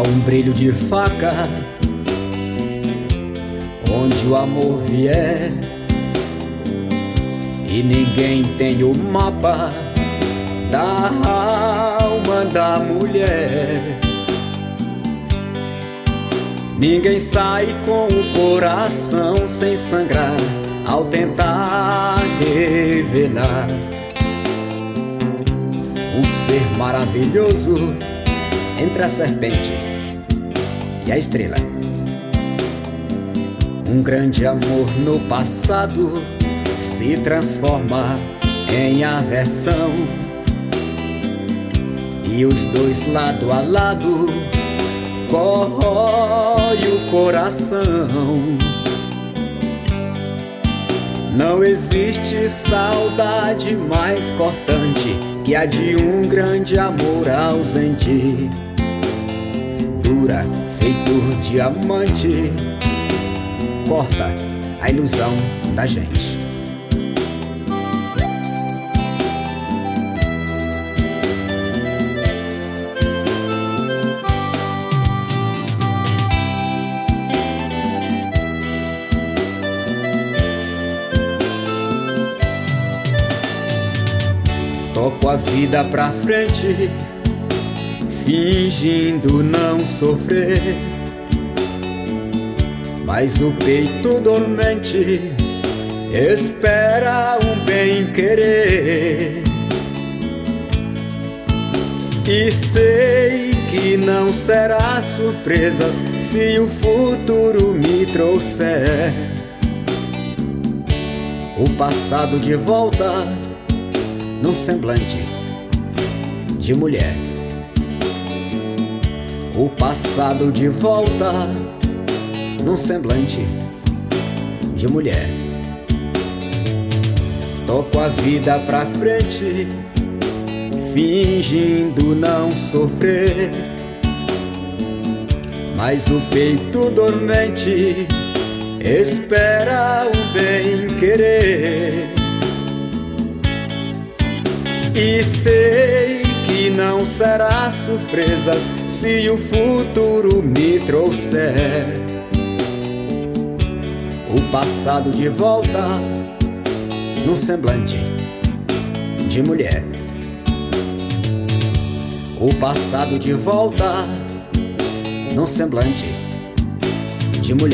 um brilho de faca onde o amor vier, e ninguém tem o mapa da alma da mulher. Ninguém sai com o coração sem sangrar ao tentar revelar um ser maravilhoso entre a serpente e a estrela. Um grande amor no passado se transforma em aversão, e os dois lado a lado corrói o coração. Não existe saudade mais cortante que a de um grande amor ausente. Dura feito diamante, corta a ilusão da gente. Toco a vida pra frente, fingindo não sofrer, mas o peito dormente espera um bem-querer. E sei que não será surpresas se o futuro me trouxer o passado de volta num semblante de mulher. O passado de volta num semblante de mulher. Toco a vida pra frente, fingindo não sofrer, mas o peito dormente espera um bem-querer. E sei que não será surpresas se o futuro me trouxer o passado de volta num semblante de mulher. O passado de volta num semblante de mulher.